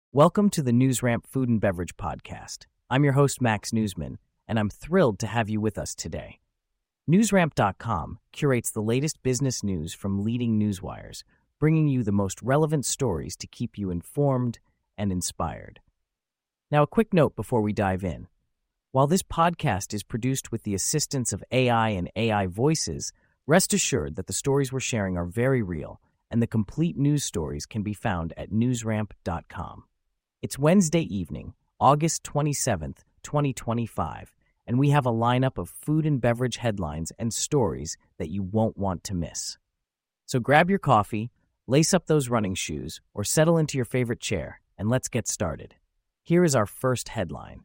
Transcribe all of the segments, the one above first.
Welcome to the NewsRamp Food and Beverage Podcast. I'm your host, Max Newsman, and I'm thrilled to have you with us today. NewsRamp.com curates the latest business news from leading newswires, bringing you the most relevant stories to keep you informed and inspired. Now, a quick note before we dive in. While this podcast is produced with the assistance of AI and AI voices, rest assured that the stories we're sharing are very real, and the complete news stories can be found at NewsRamp.com. It's Wednesday evening, August 27th, 2025, and we have a lineup of food and beverage headlines and stories that you won't want to miss. So grab your coffee, lace up those running shoes, or settle into your favorite chair, and let's get started. Here is our first headline.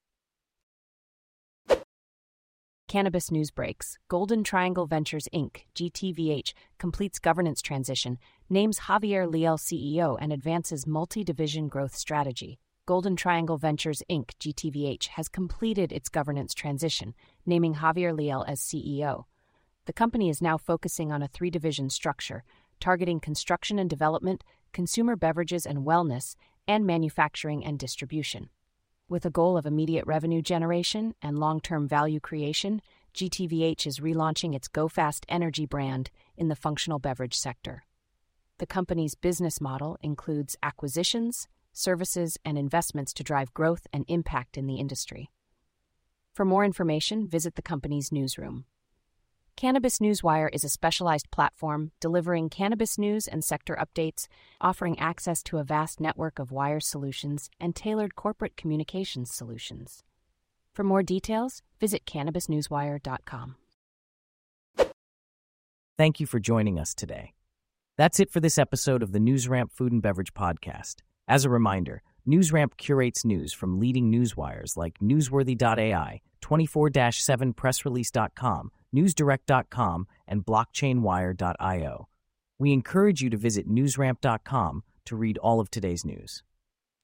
Cannabis news breaks. Golden Triangle Ventures Inc., GTVH, completes governance transition, names Javier Leal CEO and advances multi-division growth strategy. Golden Triangle Ventures Inc., GTVH, has completed its governance transition, naming Javier Leal as CEO. The company is now focusing on a three-division structure, targeting construction and development, consumer beverages and wellness, and manufacturing and distribution. With a goal of immediate revenue generation and long-term value creation, GTVH is relaunching its Go Fast Energy brand in the functional beverage sector. The company's business model includes acquisitions, services, and investments to drive growth and impact in the industry. For more information, visit the company's newsroom. Cannabis Newswire is a specialized platform delivering cannabis news and sector updates, offering access to a vast network of wire solutions and tailored corporate communications solutions. For more details, visit cannabisnewswire.com. Thank you for joining us today. That's it for this episode of the NewsRamp Food and Beverage Podcast. As a reminder, NewsRamp curates news from leading newswires like Newsworthy.ai, 24/7pressrelease.com, newsdirect.com, and blockchainwire.io. We encourage you to visit newsramp.com to read all of today's news.